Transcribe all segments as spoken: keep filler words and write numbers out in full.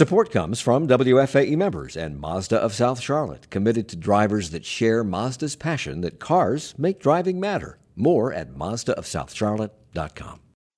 Support comes from W F A E members and Mazda of South Charlotte, committed to drivers that share Mazda's passion that cars make driving matter. More at Mazda of South Charlotte dot com.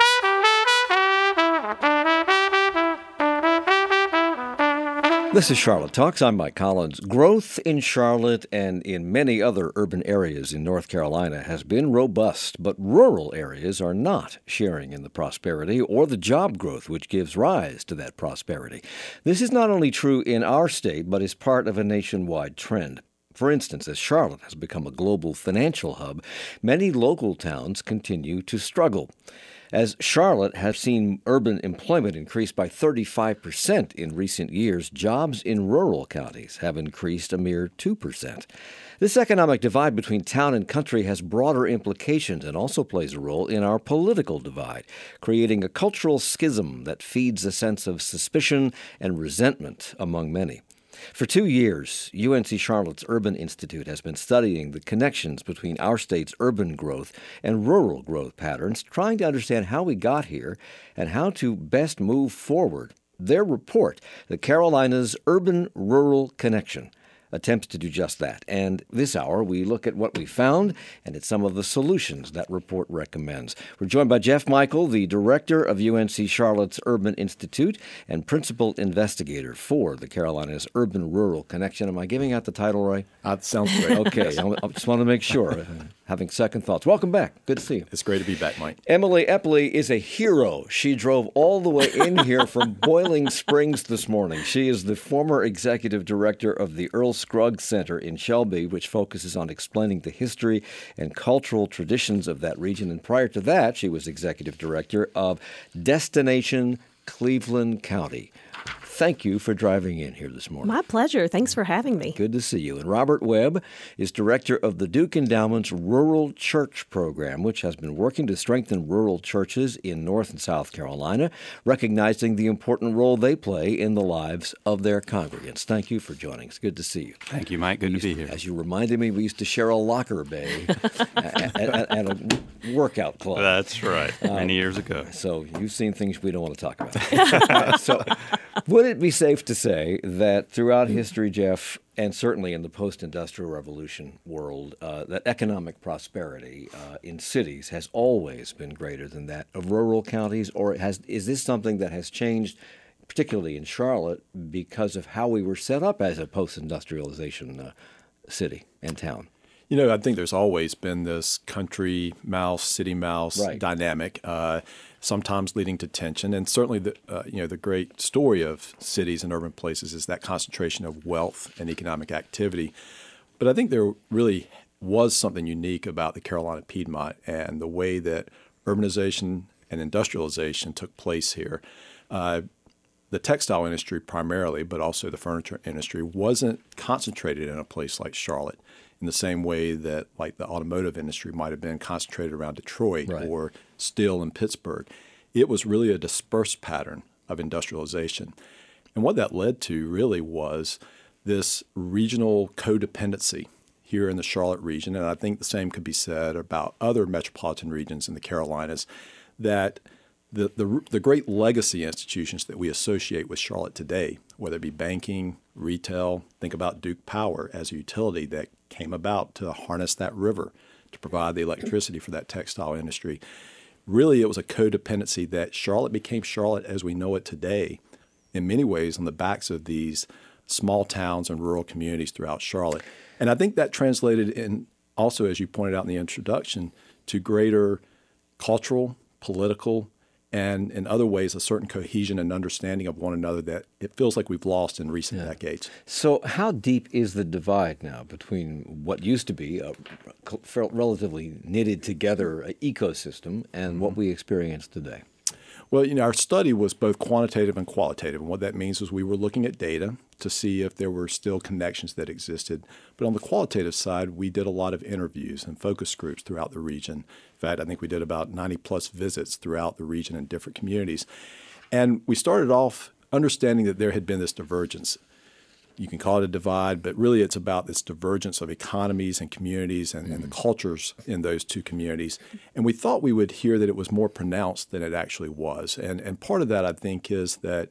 This is Charlotte Talks. I'm Mike Collins. Growth in Charlotte and in many other urban areas in North Carolina has been robust, but rural areas are not sharing in the prosperity or the job growth which gives rise to that prosperity. This is not only true in our state, but is part of a nationwide trend. For instance, as Charlotte has become a global financial hub, many local towns continue to struggle. As Charlotte has seen urban employment increase by thirty-five percent in recent years, jobs in rural counties have increased a mere two percent. This economic divide between town and country has broader implications and also plays a role in our political divide, creating a cultural schism that feeds a sense of suspicion and resentment among many. For two years, U N C Charlotte's Urban Institute has been studying the connections between our state's urban growth and rural growth patterns, trying to understand how we got here and how to best move forward. Their report, The Carolinas' Urban-Rural Connection, attempts to do just that. And this hour, we look at what we found and at some of the solutions that report recommends. We're joined by Jeff Michael, the director of U N C Charlotte's Urban Institute and principal investigator for the Carolinas Urban-Rural Connection. Am I giving out the title right? That sounds great. Okay, I just want to make sure. Having second thoughts. Welcome back. Good to see you. It's great to be back, Mike. Emily Epley is a hero. She drove all the way in here from Boiling Springs this morning. She is the former executive director of the Earl Scruggs Center in Shelby, which focuses on explaining the history and cultural traditions of that region. And prior to that, she was executive director of Destination Cleveland County. Thank you for driving in here this morning. My pleasure. Thanks for having me. Good to see you. And Robert Webb is director of the Duke Endowment's Rural Church Program, which has been working to strengthen rural churches in North and South Carolina, recognizing the important role they play in the lives of their congregants. Thank you for joining us. Good to see you. Thank you, Mike. Good to be here. As you reminded me, we used to share a locker bay at, at, at a workout club. That's right. Um, Many years ago. So you've seen things we don't want to talk about. uh, so would it be safe to say that throughout history, Jeff, and certainly in the post-industrial revolution world, uh, that economic prosperity uh, in cities has always been greater than that of rural counties? Or has is this something that has changed, particularly in Charlotte, because of how we were set up as a post-industrialization uh, city and town? You know, I think there's always been this country mouse, city mouse right. dynamic, uh, sometimes leading to tension. And certainly, the uh, you know, the great story of cities and urban places is that concentration of wealth and economic activity. But I think there really was something unique about the Carolina Piedmont and the way that urbanization and industrialization took place here. Uh, the textile industry primarily, but also the furniture industry, wasn't concentrated in a place like Charlotte, in the same way that like the automotive industry might have been concentrated around Detroit right. or steel in Pittsburgh. It was really a dispersed pattern of industrialization. And what that led to really was this regional codependency here in the Charlotte region, and I think the same could be said about other metropolitan regions in the Carolinas, that the, the, the great legacy institutions that we associate with Charlotte today, whether it be banking, retail, think about Duke Power as a utility that came about to harness that river to provide the electricity for that textile industry. Really, it was a codependency that Charlotte became Charlotte as we know it today, in many ways on the backs of these small towns and rural communities throughout Charlotte. And I think that translated in also, as you pointed out in the introduction, to greater cultural, political, and in other ways, a certain cohesion and understanding of one another that it feels like we've lost in recent yeah. decades. So how deep is the divide now between what used to be a relatively knitted together ecosystem and mm-hmm. what we experience today? Well, you know, our study was both quantitative and qualitative. And what that means is we were looking at data to see if there were still connections that existed. But on the qualitative side, we did a lot of interviews and focus groups throughout the region. In fact, I think we did about ninety plus visits throughout the region in different communities. And we started off understanding that there had been this divergence. You can call it a divide, but really it's about this divergence of economies and communities and, mm-hmm. and the cultures in those two communities. And we thought we would hear that it was more pronounced than it actually was. And, and part of that, I think, is that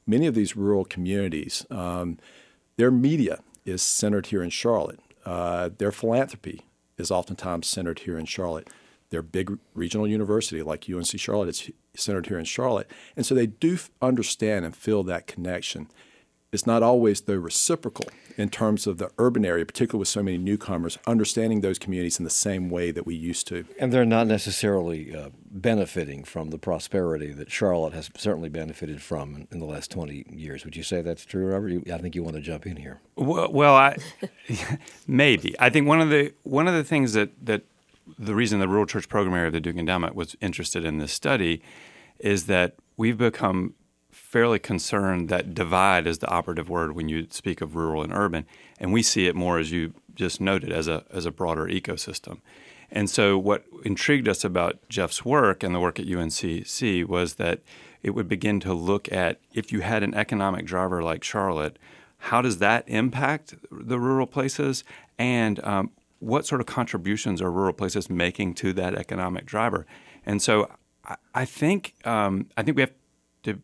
many of these rural communities, um, their media is centered here in Charlotte. Uh, their philanthropy is oftentimes centered here in Charlotte. Their big regional university like U N C Charlotte is centered here in Charlotte. And so they do f- understand and feel that connection. It's not always, though, reciprocal in terms of the urban area, particularly with so many newcomers, understanding those communities in the same way that we used to. And they're not necessarily uh, benefiting from the prosperity that Charlotte has certainly benefited from in, in the last twenty years. Would you say that's true, Robert? You, I think you want to jump in here. Well, well I, maybe. I think one of the one of the things that, that the reason the Rural Church Program Area of the Duke Endowment was interested in this study is that we've become fairly concerned that divide is the operative word when you speak of rural and urban, and we see it more, as you just noted, as a as a broader ecosystem. And so what intrigued us about Jeff's work and the work at U N C C was that it would begin to look at, if you had an economic driver like Charlotte, how does that impact the rural places, and um, what sort of contributions are rural places making to that economic driver? And so I, I think um, I think we have to.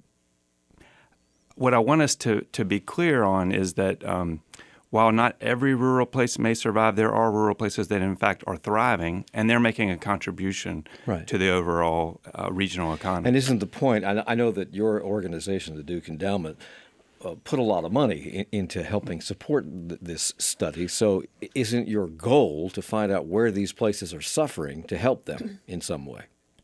What I want us to, to be clear on is that um, while not every rural place may survive, there are rural places that in fact are thriving, and they're making a contribution right. to the overall uh, regional economy. And isn't the point, I, I know that your organization, the Duke Endowment, uh, put a lot of money in, into helping support th- this study, so isn't your goal to find out where these places are suffering to help them in some way?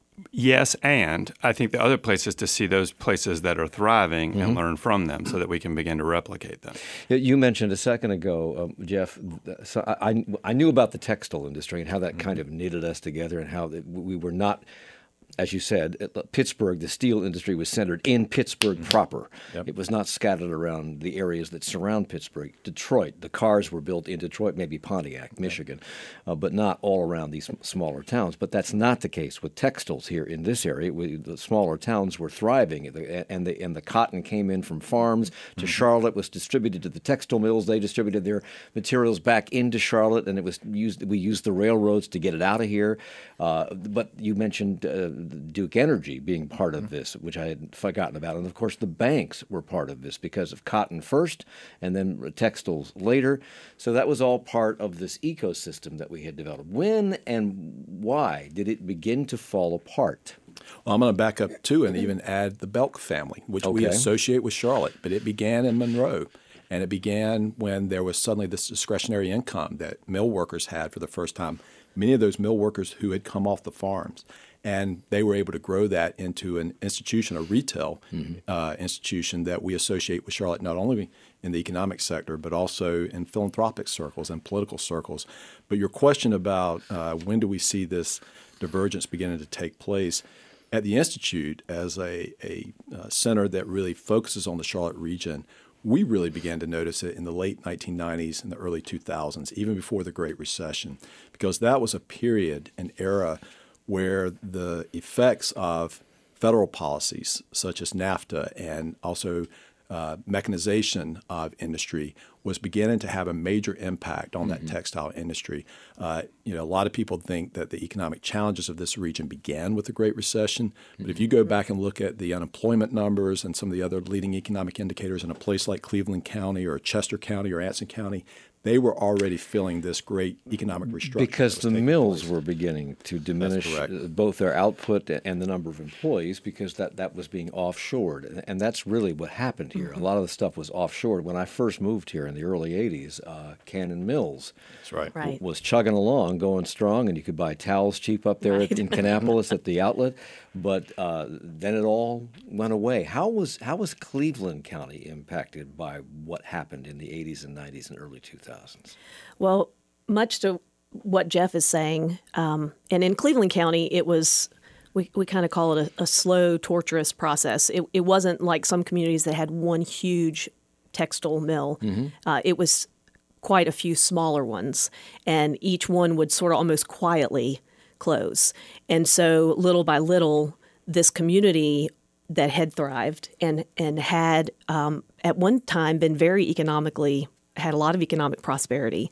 Yes, and I think the other place is to see those places that are thriving mm-hmm. and learn from them so that we can begin to replicate them. You mentioned a second ago, um, Jeff, so I, I knew about the textile industry and how that mm-hmm. kind of knitted us together, and how we were not, as you said, Pittsburgh, the steel industry was centered in Pittsburgh mm-hmm. proper. Yep. It was not scattered around the areas that surround Pittsburgh. Detroit, the cars were built in Detroit, maybe Pontiac, Michigan, uh, but not all around these smaller towns. But that's not the case with textiles here in this area. We, the smaller towns were thriving, and the, and the cotton came in from farms to mm-hmm. Charlotte, was distributed to the textile mills. They distributed their materials back into Charlotte, and it was used. We used the railroads to get it out of here. Uh, but you mentioned uh, Duke Energy being part of this, which I had forgotten about. And, of course, the banks were part of this because of cotton first and then textiles later. So that was all part of this ecosystem that we had developed. When and why did it begin to fall apart? Well, I'm going to back up, too, and even add the Belk family, which okay. we associate with Charlotte. But it began in Monroe, and it began when there was suddenly this discretionary income that mill workers had for the first time. Many of those mill workers who had come off the farms, and they were able to grow that into an institution, a retail mm-hmm. uh, institution that we associate with Charlotte, not only in the economic sector, but also in philanthropic circles and political circles. But your question about uh, when do we see this divergence beginning to take place, at the Institute, as a, a uh, center that really focuses on the Charlotte region, we really began to notice it in the late nineteen nineties and the early two thousands, even before the Great Recession, because that was a period, an era, where the effects of federal policies such as NAFTA and also uh, mechanization of industry was beginning to have a major impact on mm-hmm. that textile industry. Uh, you know, a lot of people think that the economic challenges of this region began with the Great Recession, but mm-hmm. if you go back and look at the unemployment numbers and some of the other leading economic indicators in a place like Cleveland County or Chester County or Anson County, they were already feeling this great economic restructuring. Because the mills place. were beginning to diminish both their output and the number of employees, because that, that was being offshored. And that's really what happened here. Mm-hmm. A lot of the stuff was offshored. When I first moved here in the early eighties, uh, Cannon Mills That's right. right. w- was chugging along, going strong, and you could buy towels cheap up there right. at, in Kannapolis at the outlet. But uh, then it all went away. How was how was Cleveland County impacted by what happened in the eighties and nineties and early two thousands? Well, much to what Jeff is saying, um, and in Cleveland County, it was, we, we kind of call it a, a slow, torturous process. It, it wasn't like some communities that had one huge textile mill. Mm-hmm. Uh, it was quite a few smaller ones, and each one would sort of almost quietly close. And so little by little, this community that had thrived and, and had um, at one time been very economically, had a lot of economic prosperity,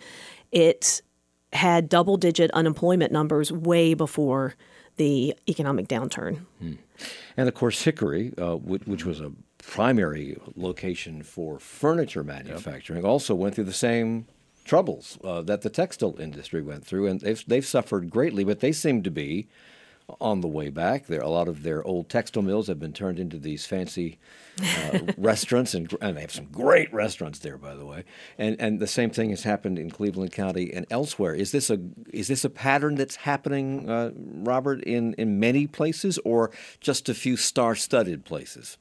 it had double-digit unemployment numbers way before the economic downturn. Hmm. And, of course, Hickory, uh, which, which was a primary location for furniture manufacturing, yep. also went through the same troubles uh, that the textile industry went through, and they've they've suffered greatly. But they seem to be on the way back. There, a lot of their old textile mills have been turned into these fancy uh, restaurants, and, and they have some great restaurants there, by the way. And and the same thing has happened in Cleveland County and elsewhere. Is this a is this a pattern that's happening, uh, Robert, in, in many places, or just a few star-studded places?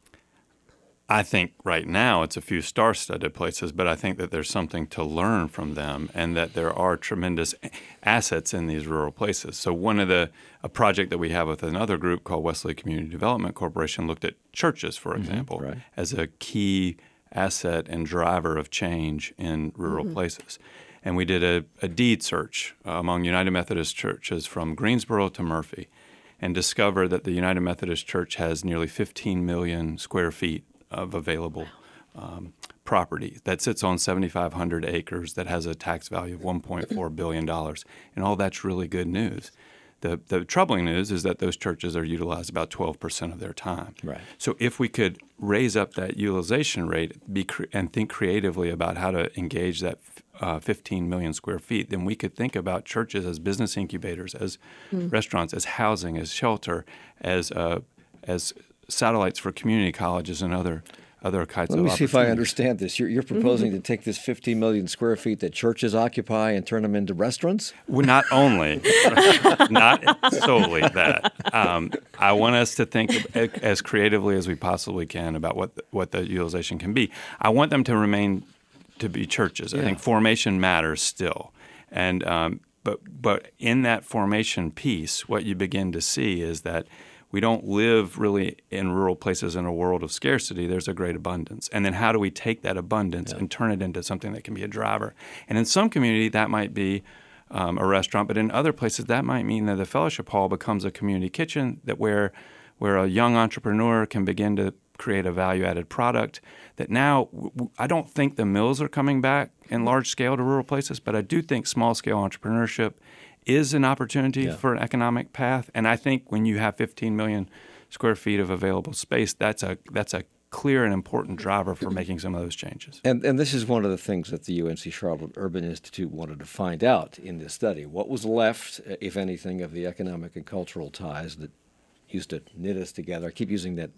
I think right now it's a few star-studded places, but I think that there's something to learn from them, and that there are tremendous assets in these rural places. So one of the a project that we have with another group called Wesley Community Development Corporation looked at churches, for example, mm-hmm, right. as a key asset and driver of change in rural mm-hmm. places. And we did a, a deed search uh, among United Methodist churches from Greensboro to Murphy, and discovered that the United Methodist Church has nearly fifteen million square feet of available um, property that sits on seventy-five hundred acres that has a tax value of one point four billion dollars. And all that's really good news. The, the troubling news is that those churches are utilized about twelve percent of their time. Right. So if we could raise up that utilization rate be cre- and think creatively about how to engage that uh, fifteen million square feet, then we could think about churches as business incubators, as mm. restaurants, as housing, as shelter, as uh, as satellites for community colleges and other other kinds Let of me see if I opportunities. understand this. You're, you're proposing to take this fifteen million square feet that churches occupy and turn them into restaurants? Well, not only, not solely that. Um, I want us to think as creatively as we possibly can about what the, what the utilization can be. I want them to remain to be churches. I Yeah. think formation matters still, and um, but but in that formation piece, what you begin to see is that we don't live really in rural places in a world of scarcity. There's a great abundance. And then how do we take that abundance yeah. and turn it into something that can be a driver? And in some community, that might be um, a restaurant. But in other places, that might mean that the fellowship hall becomes a community kitchen that where, where a young entrepreneur can begin to create a value-added product that now w- I don't think the mills are coming back in large scale to rural places, but I do think small-scale entrepreneurship is an opportunity yeah. for an economic path. And I think when you have fifteen million square feet of available space, that's a that's a clear and important driver for making some of those changes. And and this is one of the things that the U N C Charlotte Urban Institute wanted to find out in this study. What was left, if anything, of the economic and cultural ties that used to knit us together? I keep using that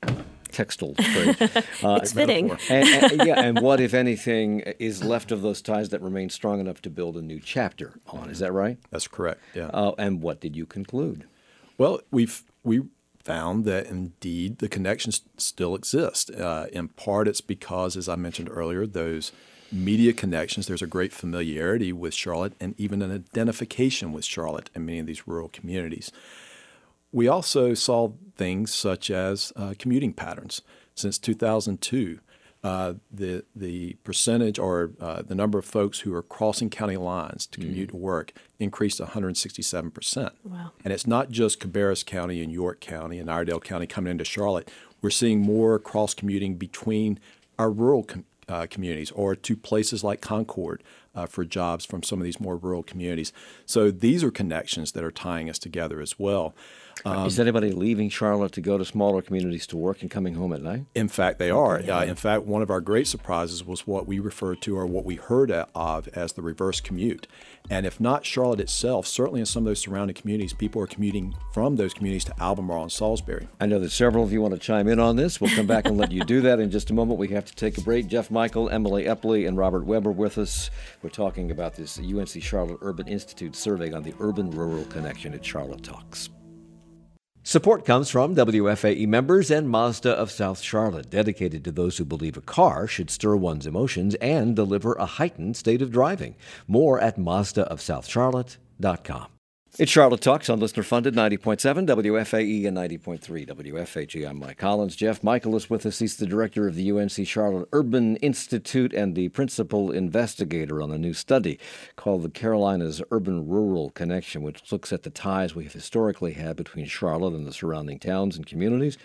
textile phrase. Uh, it's fitting. and, and, yeah, and what, if anything, is left of those ties that remain strong enough to build a new chapter on? Is that right? That's correct, yeah. Uh, and what did you conclude? Well, we've we found that indeed the connections still exist. Uh, in part, it's because, as I mentioned earlier, those media connections, there's a great familiarity with Charlotte and even an identification with Charlotte in many of these rural communities. We also saw things such as uh, commuting patterns. Since two thousand two, uh, the the percentage or uh, the number of folks who are crossing county lines to commute mm. to work increased one hundred sixty-seven percent. Wow. And it's not just Cabarrus County and York County and Iredell County coming into Charlotte. We're seeing more cross-commuting between our rural com- uh, communities or to places like Concord uh, for jobs from some of these more rural communities. So these are connections that are tying us together as well. Um, Is anybody leaving Charlotte to go to smaller communities to work and coming home at night? In fact, they are. Yeah. Uh, in fact, one of our great surprises was what we referred to or what we heard of as the reverse commute. And if not Charlotte itself, certainly in some of those surrounding communities, people are commuting from those communities to Albemarle and Salisbury. I know that several of you want to chime in on this. We'll come back and let you do that in just a moment. We have to take a break. Jeff Michael, Emily Epley, and Robert Weber with us. We're talking about this U N C Charlotte Urban Institute survey on the urban-rural connection at Charlotte Talks. Support comes from W F A E members and Mazda of South Charlotte, dedicated to those who believe a car should stir one's emotions and deliver a heightened state of driving. More at Mazda of South Charlotte dot com. It's Charlotte Talks on listener-funded ninety point seven W F A E and ninety point three W F H E. I'm Mike Collins. Jeff Michael is with us. He's the director of the U N C Charlotte Urban Institute and the principal investigator on a new study called the Carolinas Urban-Rural Connection, which looks at the ties we have historically had between Charlotte and the surrounding towns and communities,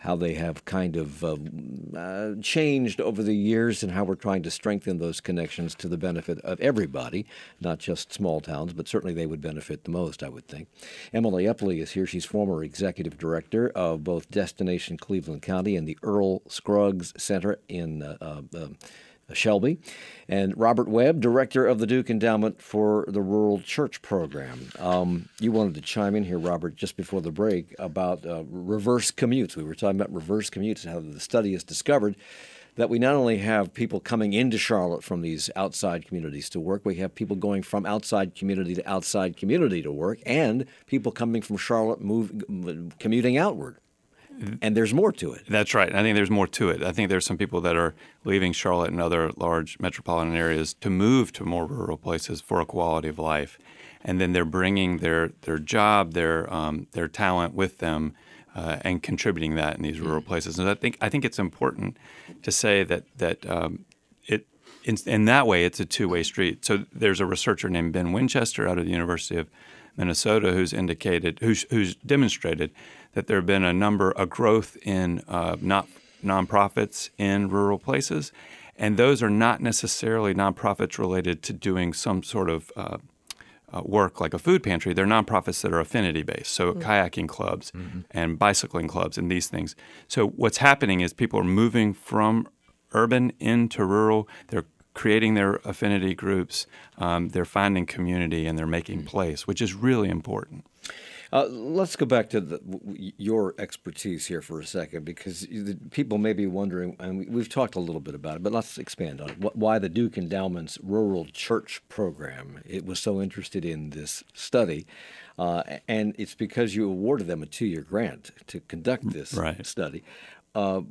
how they have kind of uh, uh, changed over the years and how we're trying to strengthen those connections to the benefit of everybody, not just small towns, but certainly they would benefit the most, I would think. Emily Epley is here. She's former executive director of both Destination Cleveland County and the Earl Scruggs Center in uh, uh, uh, Shelby, and Robert Webb, director of the Duke Endowment for the Rural Church Program. Um, you wanted to chime in here, Robert, just before the break about uh, reverse commutes. We were talking about reverse commutes and how the study has discovered that we not only have people coming into Charlotte from these outside communities to work, we have people going from outside community to outside community to work, and people coming from Charlotte move, commuting outward. And there's more to it. That's right. I think there's more to it. I think there's some people that are leaving Charlotte and other large metropolitan areas to move to more rural places for a quality of life. And then they're bringing their, their job, their um, their talent with them uh, and contributing that in these rural places. And I think I think it's important to say that that um, it in, in that way it's a two-way street. So there's a researcher named Ben Winchester out of the University of Minnesota who's indicated who's who's demonstrated that there have been a number, a growth in uh, not nonprofits in rural places, and those are not necessarily nonprofits related to doing some sort of uh, uh, work like a food pantry. They're nonprofits that are affinity-based, so mm-hmm. kayaking clubs mm-hmm. and bicycling clubs and these things. So what's happening is people are moving from urban into rural. They're creating their affinity groups. Um, they're finding community, and they're making place, which is really important. Uh, let's go back to the, your expertise here for a second, because people may be wondering, and we've talked a little bit about it, but let's expand on it. Why the Duke Endowment's Rural Church Program? It was so interested in this study, uh, and it's because you awarded them a two-year grant to conduct this right. study. Uh,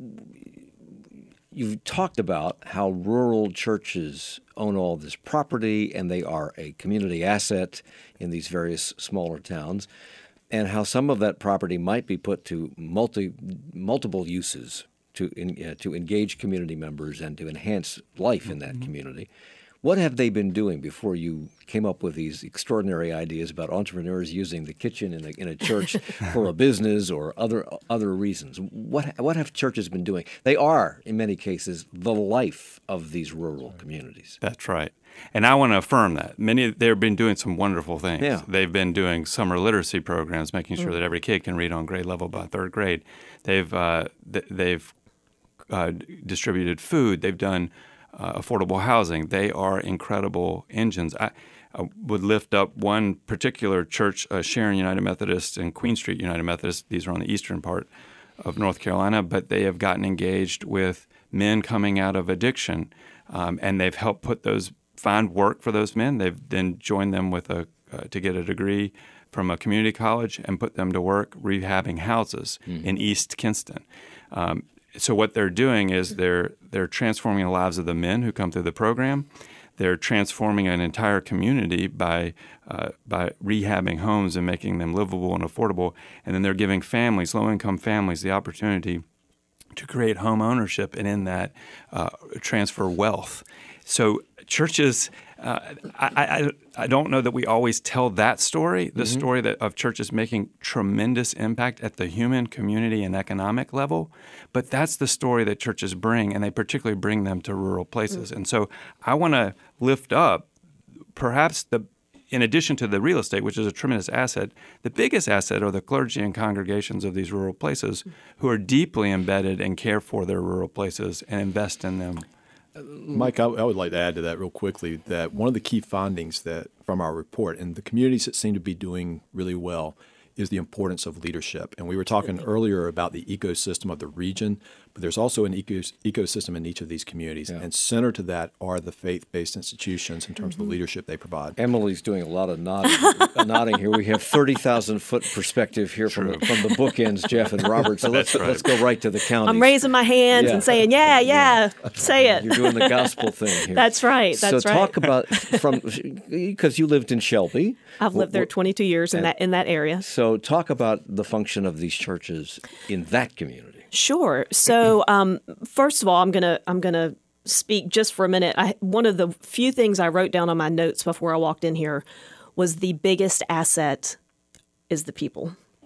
You've talked about how rural churches own all this property and they are a community asset in these various smaller towns, and how some of that property might be put to multi multiple uses to in, uh, to engage community members and to enhance life in that mm-hmm. community. What have they been doing before you came up with these extraordinary ideas about entrepreneurs using the kitchen in a, in a church for a business or other other reasons? What what have churches been doing? They are, in many cases, the life of these rural communities. That's right. And I want to affirm that. Many they've been doing some wonderful things. Yeah. They've been doing summer literacy programs, making sure mm. that every kid can read on grade level by third grade. They've uh, th- they've uh, distributed food. They've done Uh, affordable housing. They are incredible engines. I, I would lift up one particular church, uh, Sharon United Methodist and Queen Street United Methodist. These are on the eastern part of North Carolina, but they have gotten engaged with men coming out of addiction, um, and they've helped put those find work for those men. They've then joined them with a uh, to get a degree from a community college and put them to work rehabbing houses mm-hmm. in East Kinston. Um, So what they're doing is they're they're transforming the lives of the men who come through the program. They're transforming an entire community by uh, by rehabbing homes and making them livable and affordable. And then they're giving families, low-income families, the opportunity to create home ownership and in that uh, transfer wealth. So churches, uh, I, I I don't know that we always tell that story, the mm-hmm. story that of churches making tremendous impact at the human, community, and economic level. But that's the story that churches bring, and they particularly bring them to rural places. Mm-hmm. And so I want to lift up perhaps the in addition to the real estate, which is a tremendous asset, the biggest asset are the clergy and congregations of these rural places who are deeply embedded and care for their rural places and invest in them. Mike, I, I would like to add to that real quickly that one of the key findings that from our report and the communities that seem to be doing really well is the importance of leadership. And we were talking earlier about the ecosystem of the region, but there's also an ecos- ecosystem in each of these communities. Yeah. And center to that are the faith-based institutions in terms mm-hmm. of the leadership they provide. Emily's doing a lot of nodding, nodding here. We have thirty thousand foot perspective here from the, from the bookends, Jeff and Robert. So let's right. let's go right to the county. I'm raising my hands yeah. and saying, yeah, yeah, yeah, say it. You're doing the gospel thing here. That's right. That's so right. talk about from because you lived in Shelby. I've lived there twenty-two years in that in that area. So talk about the function of these churches in that community. Sure. So um, first of all, I'm gonna I'm gonna speak just for a minute. I, one of the few things I wrote down on my notes before I walked in here was the biggest asset is the people.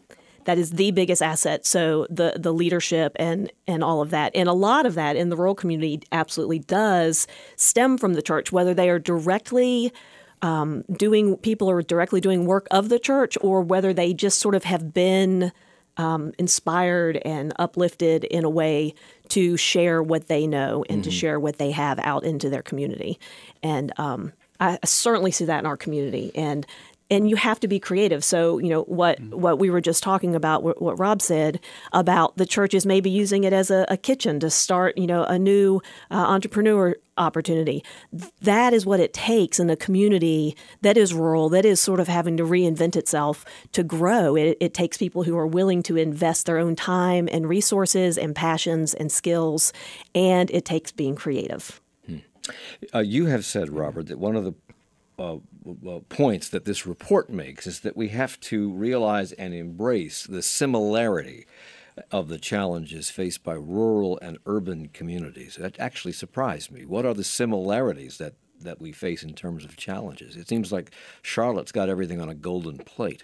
that is the biggest asset. So the the leadership and and all of that, and a lot of that in the rural community absolutely does stem from the church, whether they are directly um, doing people are directly doing work of the church, or whether they just sort of have been um, inspired and uplifted in a way to share what they know and mm-hmm. to share what they have out into their community. And um, I certainly see that in our community. And And you have to be creative. So, you know, what what we were just talking about, what, what Rob said about the churches maybe using it as a, a kitchen to start, you know, a new uh, entrepreneur opportunity. That is what it takes in a community that is rural, that is sort of having to reinvent itself to grow. It, it takes people who are willing to invest their own time and resources and passions and skills, and it takes being creative. Hmm. Uh, you have said, Robert, that one of the Uh, uh, points that this report makes is that we have to realize and embrace the similarity of the challenges faced by rural and urban communities. That actually surprised me. What are the similarities that, that we face in terms of challenges? It seems like Charlotte's got everything on a golden plate.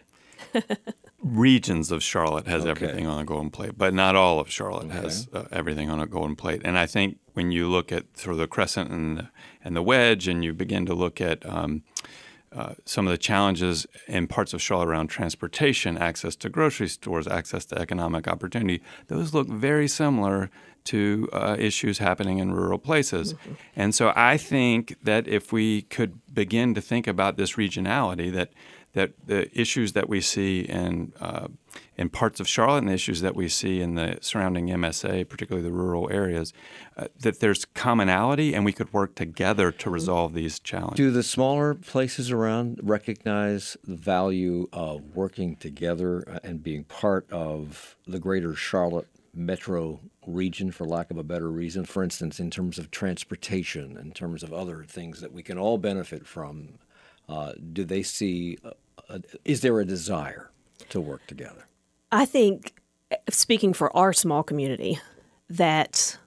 Regions of Charlotte has Okay. everything on a golden plate, but not all of Charlotte Okay. has uh, everything on a golden plate. And I think when you look at sort of the crescent and the, and the wedge, and you begin to look at um, uh, some of the challenges in parts of Charlotte around transportation, access to grocery stores, access to economic opportunity, those look very similar to uh, issues happening in rural places. Mm-hmm. And so I think that if we could begin to think about this regionality, that that the issues that we see in uh, in parts of Charlotte and the issues that we see in the surrounding M S A, particularly the rural areas, uh, that there's commonality and we could work together to resolve these challenges. Do the smaller places around recognize the value of working together and being part of the greater Charlotte metro region, for lack of a better reason? For instance, in terms of transportation, in terms of other things that we can all benefit from, uh, do they see, uh, uh, is there a desire to work together? I think, speaking for our small community, that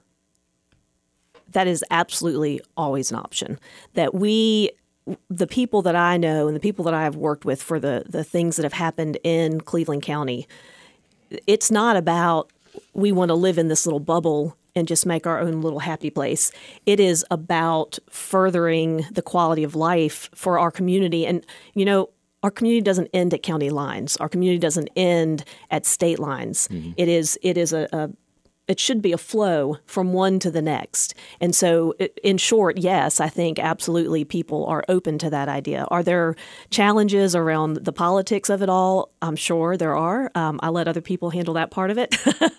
that is absolutely always an option. That we, the people that I know and the people that I have worked with for the, the things that have happened in Cleveland County, it's not about we want to live in this little bubble and just make our own little happy place. It is about furthering the quality of life for our community. And, you know, our community doesn't end at county lines. Our community doesn't end at state lines. Mm-hmm. It is it is a, a it should be a flow from one to the next. And so, in short, yes, I think absolutely people are open to that idea. Are there challenges around the politics of it all? I'm sure there are. Um, I let other people handle that part of it.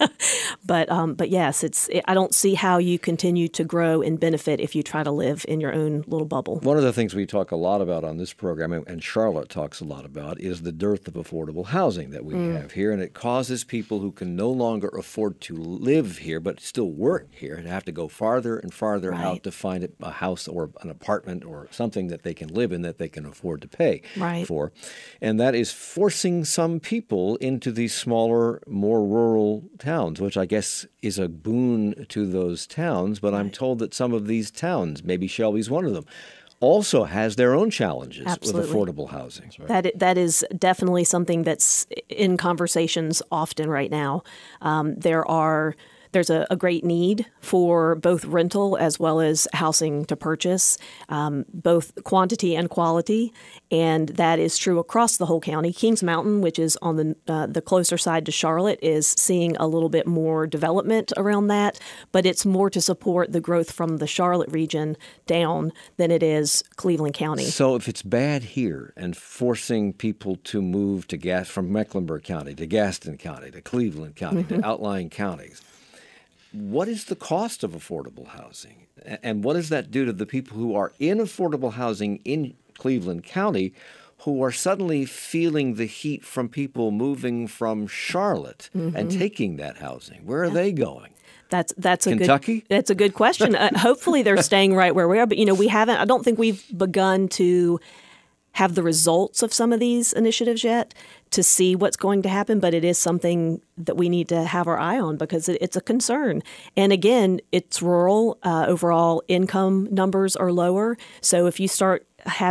but um, but yes, it's. It, I don't see how you continue to grow and benefit if you try to live in your own little bubble. One of the things we talk a lot about on this program, and Charlotte talks a lot about, is the dearth of affordable housing that we mm. have here. And it causes people who can no longer afford to live here but still work here and have to go farther and farther right. out to find a house or an apartment or something that they can live in that they can afford to pay right. for. And that is forcing some people into these smaller, more rural towns, which I guess is a boon to those towns. But right. I'm told that some of these towns, maybe Shelby's one of them, also has their own challenges Absolutely. with affordable housing. Right? That that is definitely something that's in conversations often right now. Um, there are there's a, a great need for both rental as well as housing to purchase, um, both quantity and quality, and that is true across the whole county. Kings Mountain, which is on the uh, the closer side to Charlotte, is seeing a little bit more development around that, but it's more to support the growth from the Charlotte region down than it is Cleveland County. So if it's bad here and forcing people to move to gas from Mecklenburg County to Gaston County to Cleveland County mm-hmm. to outlying counties, what is the cost of affordable housing? And what does that do to the people who are in affordable housing in Cleveland County who are suddenly feeling the heat from people moving from Charlotte mm-hmm. and taking that housing? Where are yeah. they going? That's that's a Kentucky? good that's a good question. uh, hopefully they're staying right where we are, but you know we haven't. I don't think we've begun to have the results of some of these initiatives yet to see what's going to happen, but it is something that we need to have our eye on because it, it's a concern. And again, it's rural. Uh, overall income numbers are lower. So if you start having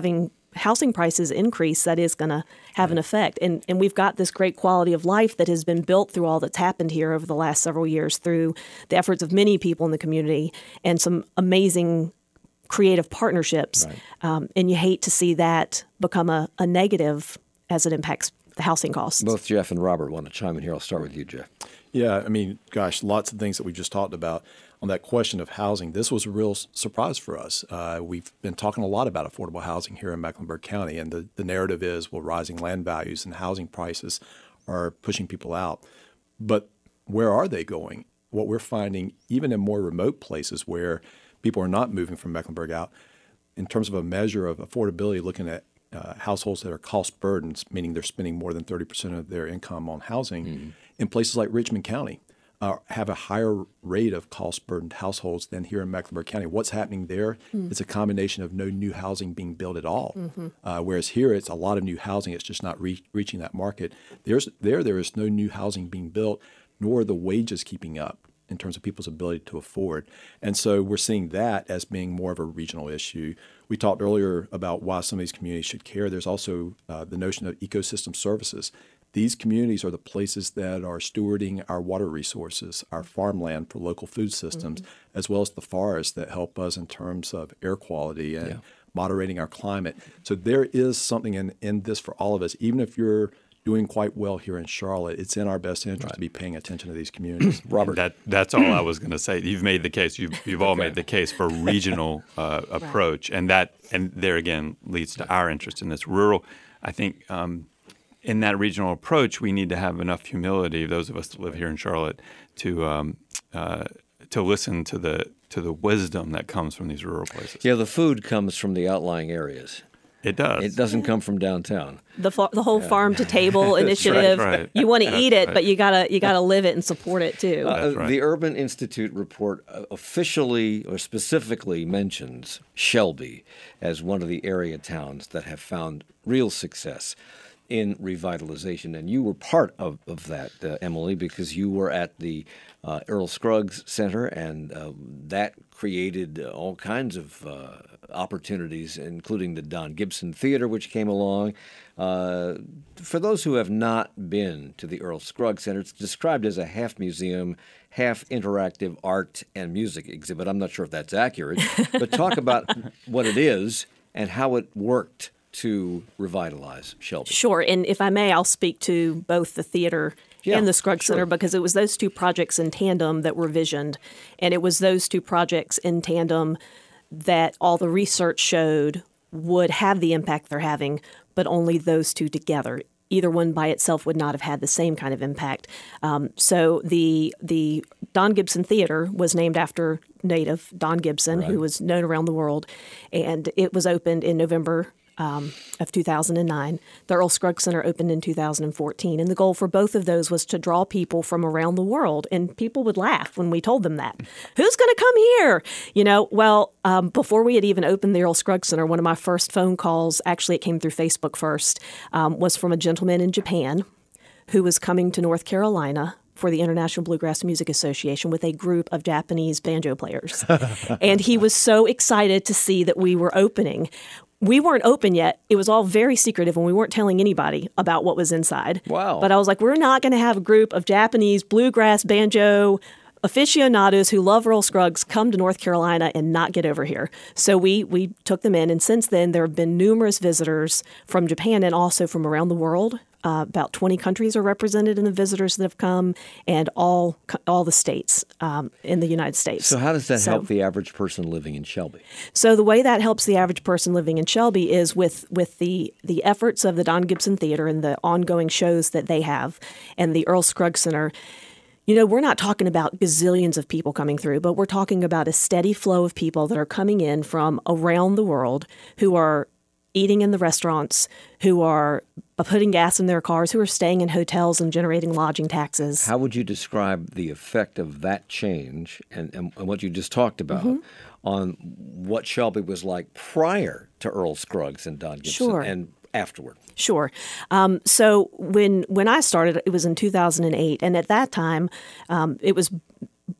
housing prices increase, that is going to have an effect. And and we've got this great quality of life that has been built through all that's happened here over the last several years through the efforts of many people in the community and some amazing creative partnerships. Right. Um, and you hate to see that become a, a negative as it impacts the housing costs. Both Jeff and Robert want to chime in here. I'll start with you, Jeff. Yeah, I mean, gosh, lots of things that we just talked about. On that question of housing, this was a real s- surprise for us. Uh, we've been talking a lot about affordable housing here in Mecklenburg County, and the, the narrative is, well, rising land values and housing prices are pushing people out. But where are they going? What we're finding, even in more remote places where people are not moving from Mecklenburg out, in terms of a measure of affordability, looking at uh, households that are cost burdens, meaning they're spending more than thirty percent of their income on housing, mm-hmm. in places like Richmond County, Uh, have a higher rate of cost-burdened households than here in Mecklenburg County. What's happening there mm. is a combination of no new housing being built at all, mm-hmm. uh, whereas here it's a lot of new housing. It's just not re- reaching that market. There's there there is no new housing being built, nor are the wages keeping up in terms of people's ability to afford. And so we're seeing that as being more of a regional issue. We talked earlier about why some of these communities should care. There's also uh, the notion of ecosystem services. These communities are the places that are stewarding our water resources, our farmland for local food systems, mm-hmm. as well as the forests that help us in terms of air quality and yeah. moderating our climate. So there is something in, in this for all of us. Even if you're doing quite well here in Charlotte, it's in our best interest right. to be paying attention to these communities. Robert. That, that's all I was going to say. You've made the case. You've, you've all okay. made the case for regional uh, approach. Right. And that, and there again, leads to our interest in this rural. I think um, in that regional approach, we need to have enough humility, those of us that live here in Charlotte, to um, uh, to listen to the to the wisdom that comes from these rural places. Yeah, the food comes from the outlying areas. It does. It doesn't come from downtown. The fa- the whole yeah. farm to table initiative. right, right. You want to eat it, right. but you gotta you gotta live it and support it too. Uh, right. The Urban Institute report officially or specifically mentions Shelby as one of the area towns that have found real success in revitalization. And you were part of, of that, uh, Emily, because you were at the uh, Earl Scruggs Center, and uh, that created uh, all kinds of uh, opportunities, including the Don Gibson Theater, which came along. Uh, for those who have not been to the Earl Scruggs Center, it's described as a half museum, half interactive art and music exhibit. I'm not sure if that's accurate, but talk about what it is and how it worked to revitalize Shelby. Sure, and if I may, I'll speak to both the theater yeah, and the Scruggs sure. Center, because it was those two projects in tandem that were visioned, and it was those two projects in tandem that all the research showed would have the impact they're having, but only those two together. Either one by itself would not have had the same kind of impact. Um, so the the Don Gibson Theater was named after native Don Gibson, right. who was known around the world, and it was opened in November Um, of two thousand nine. The Earl Scruggs Center opened in two thousand fourteen, and the goal for both of those was to draw people from around the world, and people would laugh when we told them that. Who's going to come here? You know, well, um, before we had even opened the Earl Scruggs Center, one of my first phone calls, actually it came through Facebook first, um, was from a gentleman in Japan who was coming to North Carolina for the International Bluegrass Music Association with a group of Japanese banjo players. And he was so excited to see that we were opening. We weren't open yet. It was all very secretive, and we weren't telling anybody about what was inside. Wow. But I was like, we're not going to have a group of Japanese bluegrass banjo aficionados who love Earl Scruggs come to North Carolina and not get over here. So we we took them in, and since then there have been numerous visitors from Japan and also from around the world. Uh, about twenty countries are represented in the visitors that have come, and all all the states um, in the United States. So how does that so, help the average person living in Shelby? So the way that helps the average person living in Shelby is with with the the efforts of the Don Gibson Theater and the ongoing shows that they have, and the Earl Scruggs Center. You know, we're not talking about gazillions of people coming through, but we're talking about a steady flow of people that are coming in from around the world who are eating in the restaurants, who are putting gas in their cars, who are staying in hotels and generating lodging taxes. How would you describe the effect of that change and, and, and what you just talked about mm-hmm. on what Shelby was like prior to Earl Scruggs and Don Gibson sure. and afterward? Sure. Um, so when when I started, it was in two thousand eight, and at that time, um, it was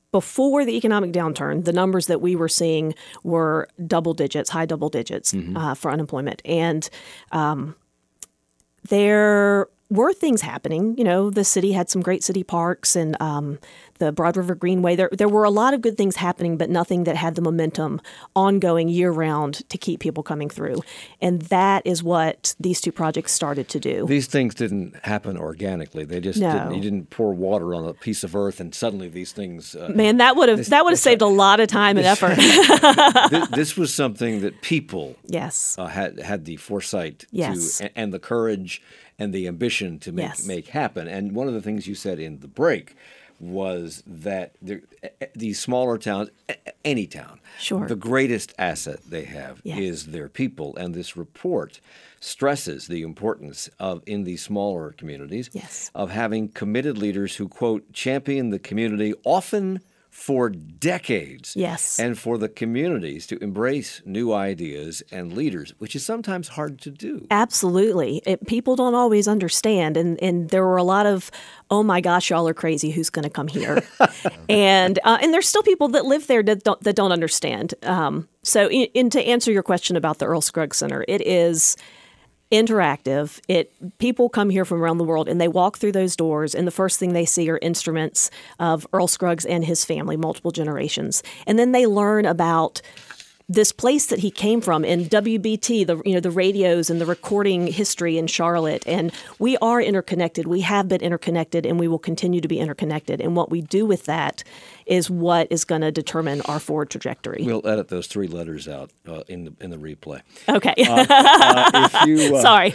before the economic downturn, the numbers that we were seeing were double digits, high double digits mm-hmm. uh, for unemployment. And um, there were things happening. You know, the city had some great city parks and um, the Broad River Greenway. There, there were a lot of good things happening, but nothing that had the momentum ongoing year-round to keep people coming through. And that is what these two projects started to do. These things didn't happen organically. They just no. didn't. You didn't pour water on a piece of earth and suddenly these things. Uh, Man, that would have that would have saved a lot of time and effort. this, this was something that people yes uh, had had the foresight yes. to and, and the courage and the ambition to make yes. make happen. And one of the things you said in the break was that there, these smaller towns, any town, sure. the greatest asset they have yeah. is their people. And this report stresses the importance of, in these smaller communities, yes. of having committed leaders who, quote, champion the community often for decades. Yes. And for the communities to embrace new ideas and leaders, which is sometimes hard to do. Absolutely. It, people don't always understand. And, and there were a lot of, oh my gosh, y'all are crazy. Who's going to come here? and uh, and there's still people that live there that don't, that don't understand. Um, so in, in to answer your question about the Earl Scruggs Center, it is interactive. It people come here from around the world and they walk through those doors and the first thing they see are instruments of Earl Scruggs and his family, multiple generations. And then they learn about this place that he came from and W B T, the you know the radios and the recording history in Charlotte. And we are interconnected. We have been interconnected and we will continue to be interconnected. And what we do with that is what is going to determine our forward trajectory. We'll edit those three letters out uh, in the in the replay. Okay. Uh, uh, if you, uh, Sorry.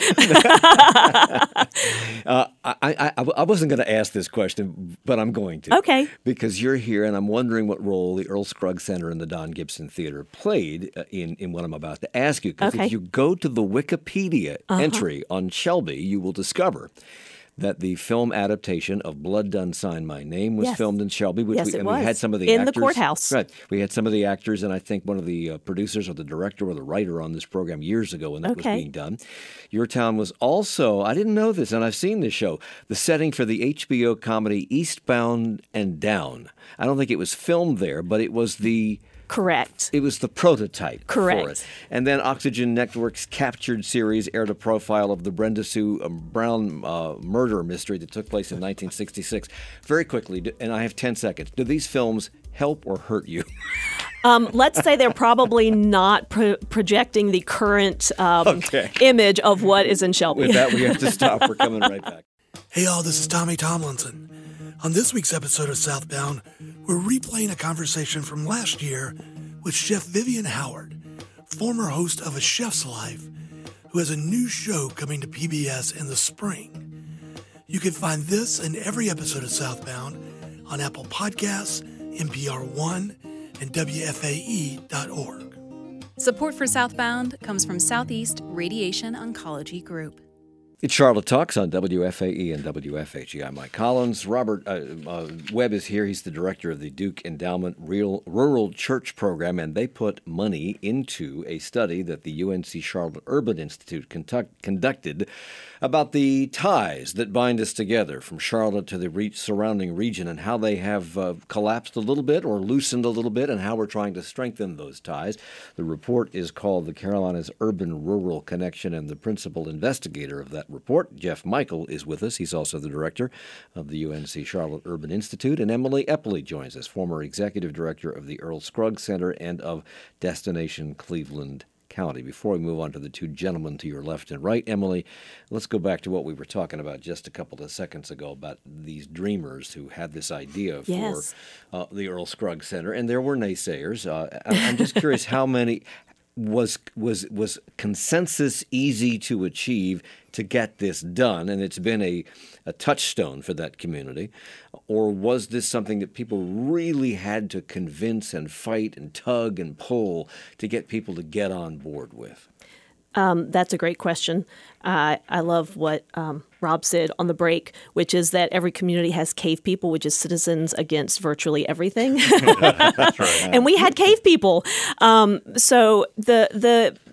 uh, I, I, I wasn't going to ask this question, but I'm going to. Okay. Because you're here, and I'm wondering what role the Earl Scruggs Center and the Don Gibson Theater played in, in what I'm about to ask you. Because okay. if you go to the Wikipedia uh-huh. entry on Shelby, you will discover that the film adaptation of Blood Done Sign My Name was yes. filmed in Shelby, which yes, we, it and was. we had some of the in actors. the courthouse. Right. We had some of the actors, and I think one of the uh, producers or the director or the writer on this program years ago when that okay. was being done. Your town was also, I didn't know this, and I've seen this show, the setting for the H B O comedy Eastbound and Down. I don't think it was filmed there, but it was the... Correct. It was the prototype Correct. for it. And then Oxygen Network's Captured series aired a profile of the Brenda Sue Brown uh, murder mystery that took place in nineteen sixty-six. Very quickly, and I have ten seconds. Do these films help or hurt you? Um, let's say they're probably not pro- projecting the current um, okay. image of what is in Shelby. With that, we have to stop. We're coming right back. Hey, y'all, this is Tommy Tomlinson. On this week's episode of Southbound, we're replaying a conversation from last year with Chef Vivian Howard, former host of A Chef's Life, who has a new show coming to P B S in the spring. You can find this and every episode of Southbound on Apple Podcasts, N P R One, and W F A E dot org. Support for Southbound comes from Southeast Radiation Oncology Group. It's Charlotte Talks on W F A E and W F H E. I'm Mike Collins. Robert uh, uh, Webb is here. He's the director of the Duke Endowment Real, Rural Church Program, and they put money into a study that the U N C Charlotte Urban Institute conduct, conducted about the ties that bind us together from Charlotte to the re- surrounding region and how they have uh, collapsed a little bit or loosened a little bit and how we're trying to strengthen those ties. The report is called The Carolinas Urban-Rural Connection, and the principal investigator of that report, Jeff Michael, is with us. He's also the director of the U N C Charlotte Urban Institute. And Emily Epley joins us, former executive director of the Earl Scruggs Center and of Destination Cleveland County. Before we move on to the two gentlemen to your left and right, Emily, let's go back to what we were talking about just a couple of seconds ago about these dreamers who had this idea yes. for uh, the Earl Scruggs Center. And there were naysayers. Uh, I'm just curious how many... Was was was consensus easy to achieve to get this done, and it's been a, a touchstone for that community? Or was this something that people really had to convince and fight and tug and pull to get people to get on board with? Um, that's a great question. Uh, I love what um, Rob said on the break, which is that every community has cave people, which is citizens against virtually everything. That's right. And we had cave people. Um, so the the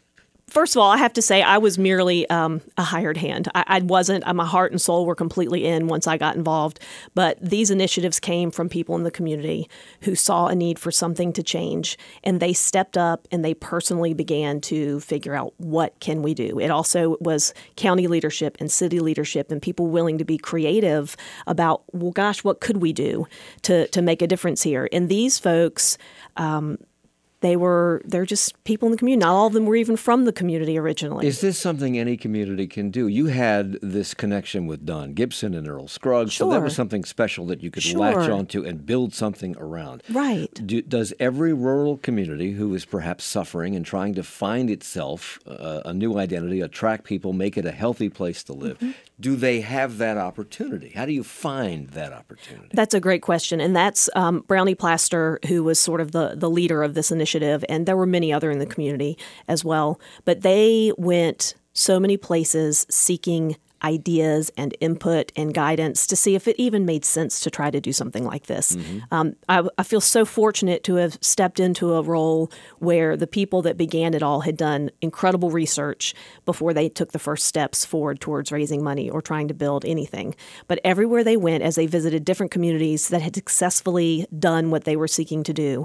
First of all, I have to say I was merely um, a hired hand. I, I wasn't, my heart and soul were completely in once I got involved. But these initiatives came from people in the community who saw a need for something to change. And they stepped up and they personally began to figure out what can we do. It also was county leadership and city leadership and people willing to be creative about, well, gosh, what could we do to, to make a difference here? And these folks, um, They were, they're just people in the community. Not all of them were even from the community originally. Is this something any community can do? You had this connection with Don Gibson and Earl Scruggs, Sure. so that was something special that you could Sure. latch onto and build something around. Right. Do, does every rural community who is perhaps suffering and trying to find itself uh, a new identity, attract people, make it a healthy place to live, mm-hmm. do they have that opportunity? How do you find that opportunity? That's a great question. And that's um, Brownie Plaster, who was sort of the, the leader of this initiative. And there were many other in the community as well. But they went so many places seeking ideas and input and guidance to see if it even made sense to try to do something like this. Mm-hmm. Um, I, I feel so fortunate to have stepped into a role where the people that began it all had done incredible research before they took the first steps forward towards raising money or trying to build anything. But everywhere they went, as they visited different communities that had successfully done what they were seeking to do,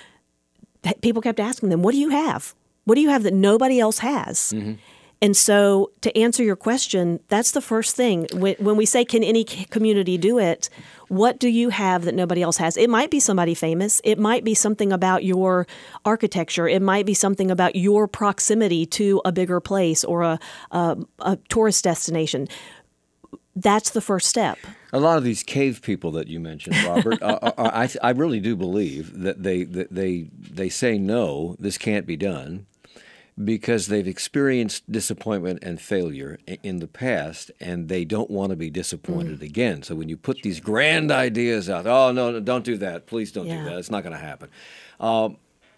people kept asking them, what do you have? What do you have that nobody else has? Mm-hmm. And so to answer your question, that's the first thing. When, when we say, can any community do it, what do you have that nobody else has? It might be somebody famous. It might be something about your architecture. It might be something about your proximity to a bigger place or a, a, a tourist destination. That's the first step. A lot of these cave people that you mentioned, Robert, uh, are, I, I really do believe that they that they they say no, this can't be done, because they've experienced disappointment and failure in the past, and they don't want to be disappointed mm. again. So when you put these grand ideas out, oh no, no don't do that, please don't yeah. do that, it's not going to happen. Um,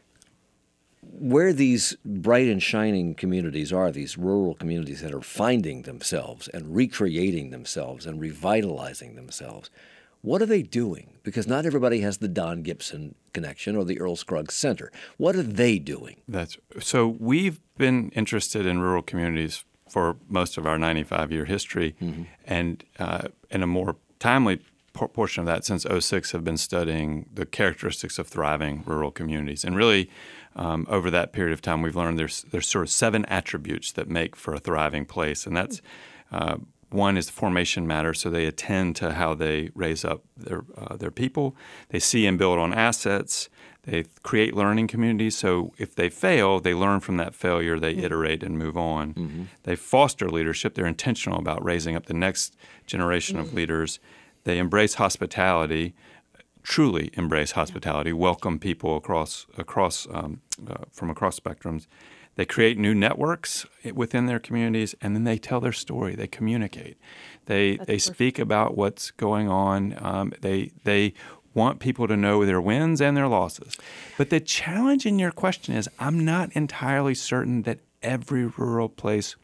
Where these bright and shining communities are, these rural communities that are finding themselves and recreating themselves and revitalizing themselves, what are they doing? Because not everybody has the Don Gibson connection or the Earl Scruggs Center. What are they doing? That's so we've been interested in rural communities for most of our ninety-five year history, mm-hmm. and uh, in a more timely portion of that, since oh six, have been studying the characteristics of thriving rural communities. And really, um, over that period of time, we've learned there's there's sort of seven attributes that make for a thriving place. And that's uh, one is the formation matter, so they attend to how they raise up their uh, their people. They see and build on assets. They create learning communities, so if they fail, they learn from that failure, they mm-hmm. iterate and move on. Mm-hmm. They foster leadership. They're intentional about raising up the next generation mm-hmm. of leaders. They embrace hospitality, truly embrace hospitality, welcome people across across um, uh, from across spectrums. They create new networks within their communities, and then they tell their story. They communicate. They That's they perfect. Speak about what's going on. Um, they they want people to know their wins and their losses. But the challenge in your question is, I'm not entirely certain that every rural place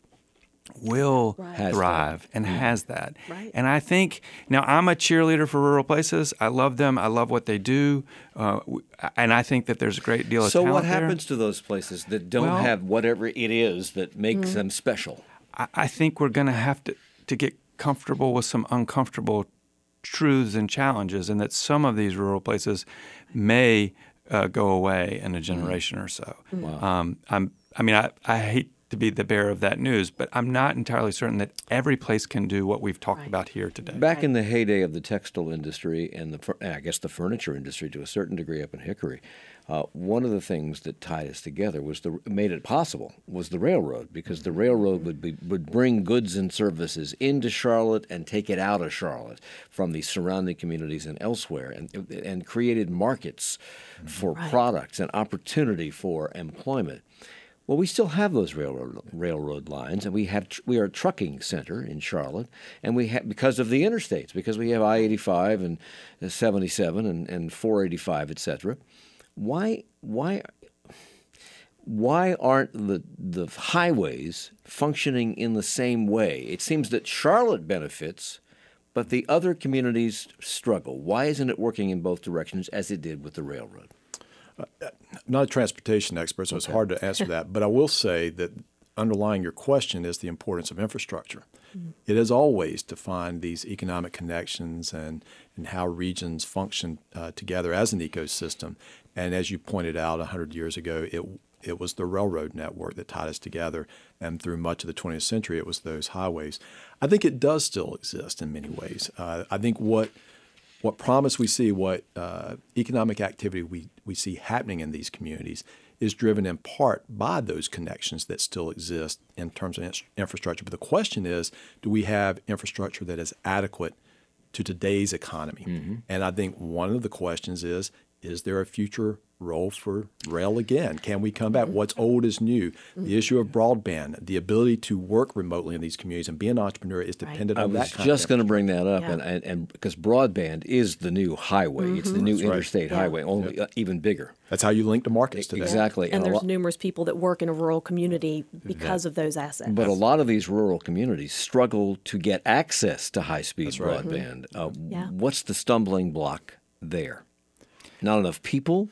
will right. thrive and mm. has that. Right. And I think, now I'm a cheerleader for rural places. I love them. I love what they do. Uh, and I think that there's a great deal of so talent what happens there. to those places that don't well, have whatever it is that makes mm. them special? I, I think we're going to have to to get comfortable with some uncomfortable truths and challenges, and that some of these rural places may uh, go away in a generation mm. or so. Wow. Um, I'm, I mean, I, I hate to be the bearer of that news, but I'm not entirely certain that every place can do what we've talked right. about here today. Back in the heyday of the textile industry and the, I guess the furniture industry to a certain degree up in Hickory, uh, one of the things that tied us together was the made it possible was the railroad, because the railroad would be would bring goods and services into Charlotte and take it out of Charlotte from the surrounding communities and elsewhere, and and created markets for right. products and opportunity for employment. Well, we still have those railroad railroad lines, and we have we are a trucking center in Charlotte, and we have because of the interstates, because we have I eighty-five and seventy-seven and, and four eighty-five, et cetera. Why why why aren't the the highways functioning in the same way? It seems that Charlotte benefits, but the other communities struggle. Why isn't it working in both directions as it did with the railroad? Uh, not a transportation expert, so okay. it's hard to answer that. But I will say that underlying your question is the importance of infrastructure. Mm-hmm. It is always to find these economic connections and, and how regions function uh, together as an ecosystem. And as you pointed out, one hundred years ago, it it was the railroad network that tied us together. And through much of the twentieth century, it was those highways. I think it does still exist in many ways. Uh, I think what what promise we see, what uh, economic activity we, we see happening in these communities is driven in part by those connections that still exist in terms of in- infrastructure. But the question is, do we have infrastructure that is adequate to today's economy? Mm-hmm. And I think one of the questions is, is there a future role for rail again? Can we come back? What's old is new. The issue of broadband, the ability to work remotely in these communities and be an entrepreneur is dependent right. on that I was kind just of going to bring that up, Yeah. and, and, and because broadband is the new highway. Mm-hmm. It's the new That's right. interstate Yeah. highway, only Yep. uh, even bigger. That's how you link to markets today. Exactly. And a there's lot- numerous people that work in a rural community because of those assets. But a lot of these rural communities struggle to get access to high-speed right. broadband. Uh, Yeah. What's the stumbling block there? Not enough people?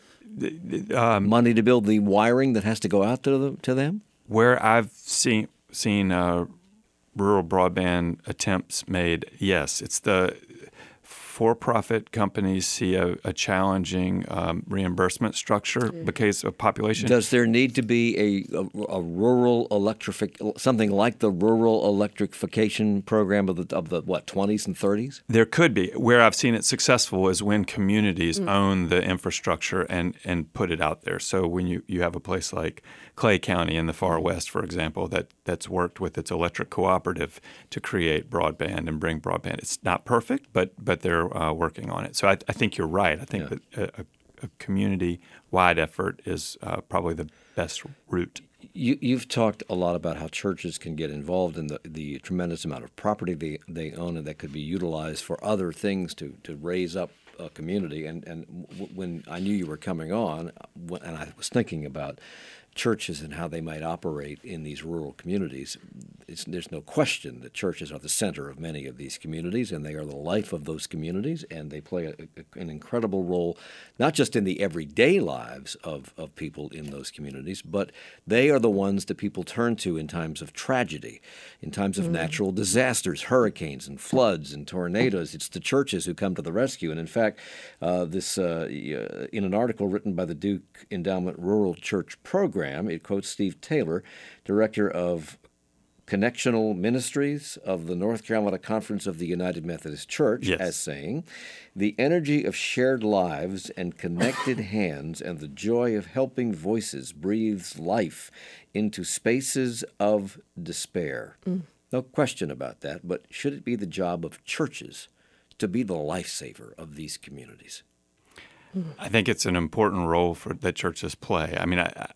Um, Money to build the wiring that has to go out to, the, to them? Where I've seen seen uh, rural broadband attempts made, yes, it's the for-profit companies see a, a challenging um, reimbursement structure because of population. Does there need to be a, a, a rural electrific, something like the rural electrification program of the, of the what, twenties and thirties? There could be. Where I've seen it successful is when communities mm. own the infrastructure and, and put it out there. So when you, you have a place like Clay County in the far west, for example, that, that's worked with its electric cooperative to create broadband and bring broadband. It's not perfect, but but they're uh, working on it. So I, I think you're right. I think Yeah. that a, a community-wide effort is uh, probably the best route. You, you've talked a lot about how churches can get involved in the, the tremendous amount of property they, they own and that could be utilized for other things to, to raise up a community. And, and w- when I knew you were coming on, and I was thinking about churches and how they might operate in these rural communities, it's, there's no question that churches are the center of many of these communities, and they are the life of those communities, and they play a, a, an incredible role, not just in the everyday lives of, of people in those communities, but they are the ones that people turn to in times of tragedy, in times of mm. natural disasters, hurricanes and floods and tornadoes. It's the churches who come to the rescue. And in fact, uh, this uh, in an article written by the Duke Endowment Rural Church Program, it quotes Steve Taylor, director of Connectional Ministries of the North Carolina Conference of the United Methodist Church, yes. as saying, "The energy of shared lives and connected hands and the joy of helping voices breathes life into spaces of despair." Mm. No question about that, but should it be the job of churches to be the lifesaver of these communities? I think it's an important role for that churches play. I mean, I, I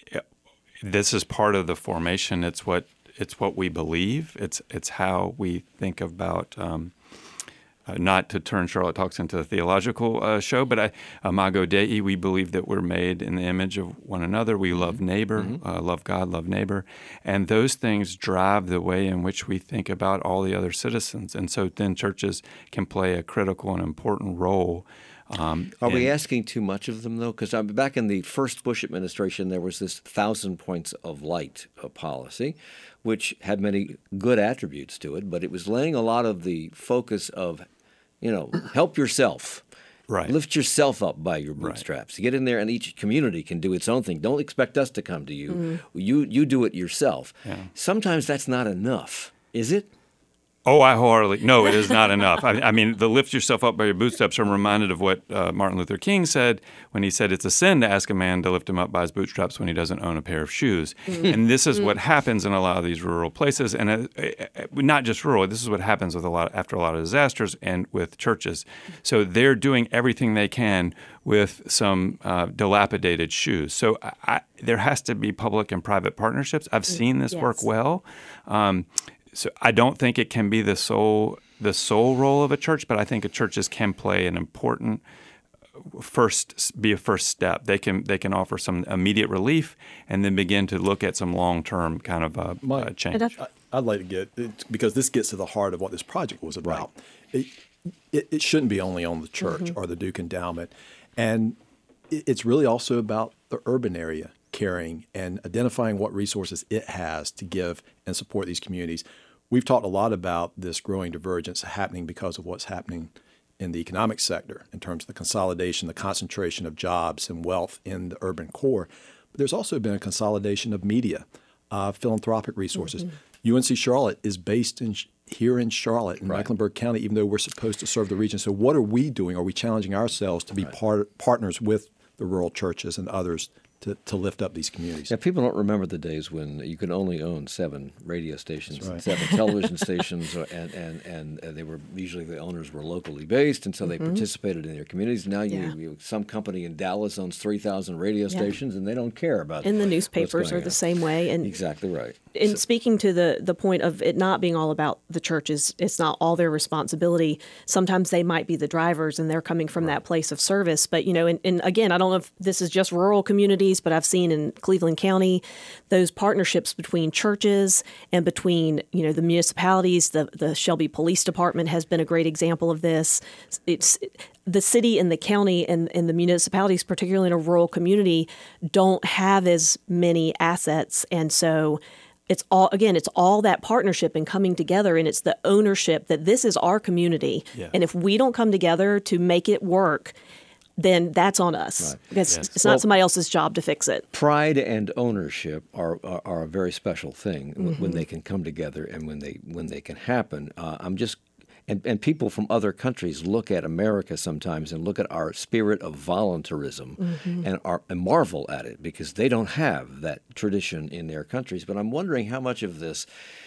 this is part of the formation. It's what it's what we believe. It's it's how we think about. Um, uh, not to turn Charlotte Talks into a theological uh, show, but I, Imago Dei, we believe that we're made in the image of one another. We love neighbor, mm-hmm. uh, love God, love neighbor, and those things drive the way in which we think about all the other citizens. And so then churches can play a critical and important role. Um, Are we and, asking too much of them, though? Because back in the first Bush administration, there was this thousand points of light uh, policy, which had many good attributes to it, but it was laying a lot of the focus of, you know, help yourself. Right. Lift yourself up by your bootstraps. Right. Get in there, and each community can do its own thing. Don't expect us to come to you. Mm-hmm. You you do it yourself. Yeah. Sometimes that's not enough, is it? Oh, I wholeheartedly no, it is not enough. I, I mean, the lift yourself up by your bootstraps. I'm reminded of what uh, Martin Luther King said when he said it's a sin to ask a man to lift him up by his bootstraps when he doesn't own a pair of shoes. Mm-hmm. And this is mm-hmm. what happens in a lot of these rural places, and uh, uh, not just rural. This is what happens with a lot after a lot of disasters and with churches. So they're doing everything they can with some uh, dilapidated shoes. So I, I, there has to be public and private partnerships. I've seen this yes. work well. Um, So I don't think it can be the sole the sole role of a church, but I think a churches can play an important first be a first step. They can they can offer some immediate relief and then begin to look at some long term kind of uh, My, uh, change. I, I'd like to get it, because this gets to the heart of what this project was about. Right. It, it, it shouldn't be only on the church mm-hmm. or the Duke Endowment, and it, it's really also about the urban area caring and identifying what resources it has to give and support these communities. We've talked a lot about this growing divergence happening because of what's happening in the economic sector in terms of the consolidation, the concentration of jobs and wealth in the urban core. But there's also been a consolidation of media, uh, philanthropic resources. Mm-hmm. U N C Charlotte is based in here in Charlotte, in right. Mecklenburg County, even though we're supposed to serve the region. So what are we doing? Are we challenging ourselves to be right. part, partners with the rural churches and others to, to lift up these communities? Yeah, people don't remember the days when you could only own seven radio stations, right. seven television stations, and, and, and they were usually the owners were locally based, and so they mm-hmm. participated in their communities. Now you, yeah. you some company in Dallas owns three thousand radio yeah. stations, and they don't care about it. And the newspapers are the same way. And exactly right. In so, speaking to the, the point of it not being all about the churches, it's not all their responsibility. Sometimes they might be the drivers, and they're coming from right. that place of service. But, you know, and, and again, I don't know if this is just rural communities, but I've seen in Cleveland County those partnerships between churches and between, you know, the municipalities. The, the Shelby Police Department has been a great example of this. It's the city and the county and, and the municipalities, particularly in a rural community, don't have as many assets. And so it's all, again, it's all that partnership and coming together, and it's the ownership that this is our community. Yeah. And if we don't come together to make it work, then that's on us. Right. Because yes. it's not well, somebody else's job to fix it. Pride and ownership are are, are a very special thing mm-hmm. when they can come together and when they when they can happen. Uh, I'm just and, and people from other countries look at America sometimes and look at our spirit of voluntarism mm-hmm. and, are, and marvel at it because they don't have that tradition in their countries. But I'm wondering how much of this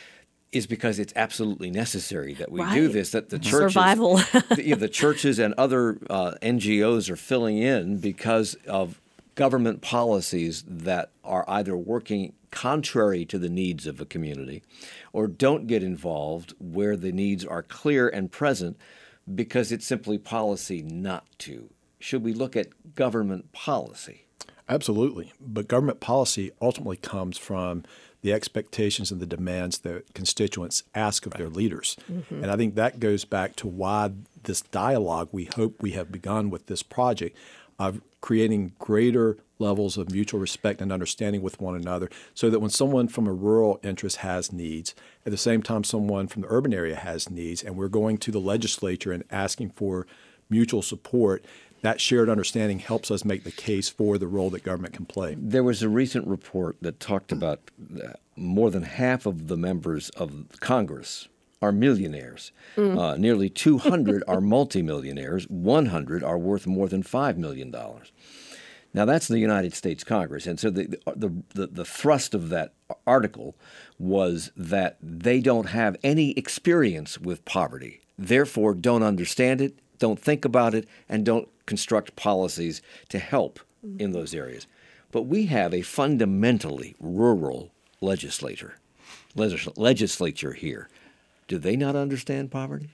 is because it's absolutely necessary that we right. do this, that the churches, Survival. the, you know, the churches and other uh, N G Os are filling in because of government policies that are either working contrary to the needs of a community or don't get involved where the needs are clear and present because it's simply policy not to. Should we look at government policy? Absolutely. But government policy ultimately comes from the expectations and the demands that constituents ask of their leaders. Mm-hmm. And I think that goes back to why this dialogue we hope we have begun with this project of creating greater levels of mutual respect and understanding with one another so that when someone from a rural interest has needs, at the same time someone from the urban area has needs, and we're going to the legislature and asking for mutual support, that shared understanding helps us make the case for the role that government can play. There was a recent report that talked about more than half of the members of Congress are millionaires. Mm. Uh, nearly two hundred are multimillionaires. one hundred are worth more than five million dollars. Now, that's the United States Congress. And so the, the, the, the thrust of that article was that they don't have any experience with poverty, therefore don't understand it, don't think about it, and don't construct policies to help in those areas. But we have a fundamentally rural legislature, legis- legislature here. Do they not understand poverty?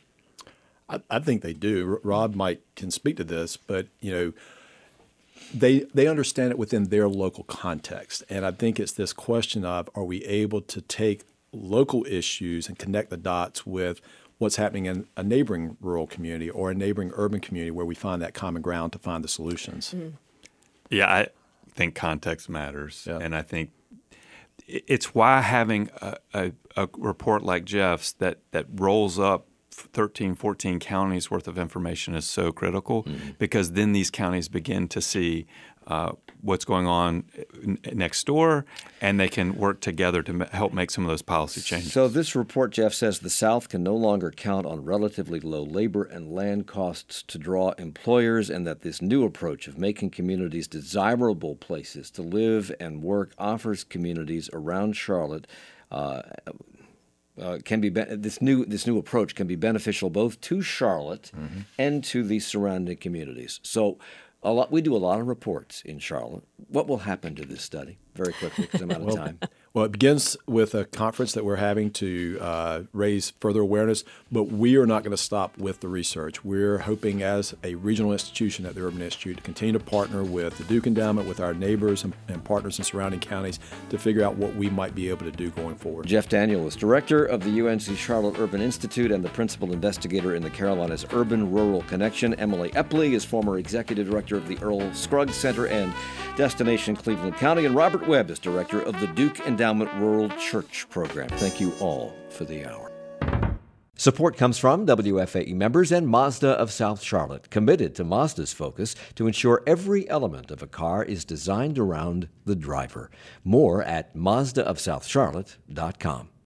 I, I think they do. Rob might can speak to this, but you know, they they understand it within their local context. And I think it's this question of, are we able to take local issues and connect the dots with what's happening in a neighboring rural community or a neighboring urban community where we find that common ground to find the solutions? Mm. Yeah, I think context matters. Yeah. And I think it's why having a, a, a report like Jeff's that, that rolls up thirteen, fourteen counties worth of information is so critical mm-hmm. because then these counties begin to see uh, what's going on n- next door, and they can work together to m- help make some of those policy changes. So this report, Jeff, says the South can no longer count on relatively low labor and land costs to draw employers, and that this new approach of making communities desirable places to live and work offers communities around Charlotte uh, Uh, can be, be this new this new approach can be beneficial both to Charlotte mm-hmm. and to the surrounding communities. So, a lot we do a lot of reports in Charlotte. What will happen to this study? Very quickly, because I'm out of well, time. Well, it begins with a conference that we're having to uh, raise further awareness, but we are not going to stop with the research. We're hoping as a regional institution at the Urban Institute to continue to partner with the Duke Endowment, with our neighbors and, and partners in surrounding counties to figure out what we might be able to do going forward. Jeff Daniel is director of the U N C Charlotte Urban Institute and the principal investigator in the Carolinas Urban-Rural Connection. Emily Epley is former executive director of the Earl Scruggs Center and Destination Cleveland County, and Robert Webb is director of the Duke Endowment Rural Church Program. Thank you all for the hour. Support comes from W F A E members and Mazda of South Charlotte, committed to Mazda's focus to ensure every element of a car is designed around the driver. More at Mazda of South Charlotte dot com.